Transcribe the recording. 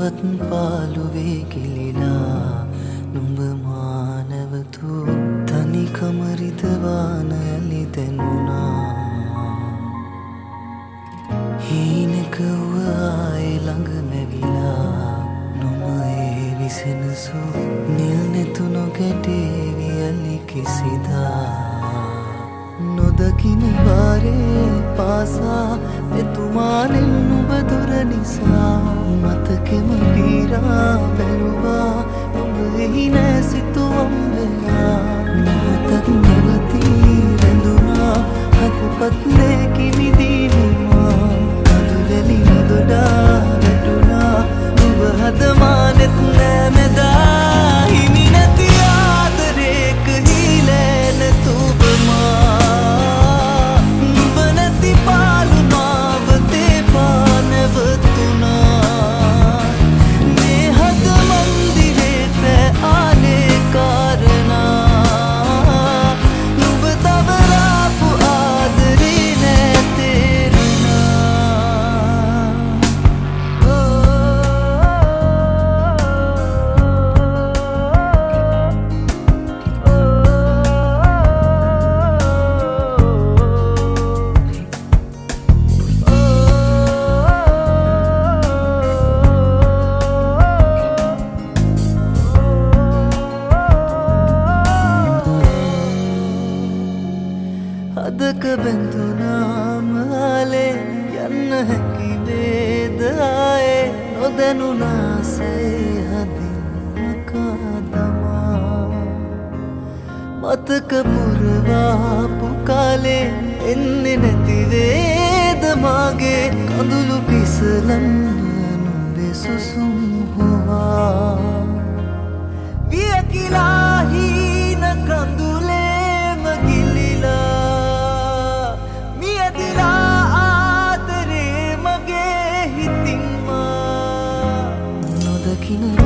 හිතවත් පාළුවේ කිලිලා නුඹ මානවතු තනිකම රිදවාන ඇලි දැනුණා හීනක ආයේ ළඟ මැවිලා නොම ඒ විසෙනසු නිල් නෙතුන ගැටේවි ඇලි කිසිදා නොදකින වාරේ පාසා එතුමානෙන් නුඹ දුර නිසා මතකෙම පීරා බැලුවා නුඹ එහි නෑ සිතුවම් වෙලා මොහොතක් නැවතී රැඳුණා හදපත් නේ කිමිදීනුමා කඳුලැලි නොදොඩා වැටුණා නුඹ හදමානෙත් නෑ මෙදා හිමි නැති ආදරේක හීලෑන තුබමා අදක බැඳුනාම ආලේ යන්න හැකි වේද ආයේ නොදැනුනාසේ හදින් මකා දමා මතක පුරවාපු කාලේ එන්නේ නැති වේද මාගේ කඳුළු පිසලන්න නුඹේ සුසුම් හොවා වියකිලා හීන කඳුලේම ගිලිලා Kina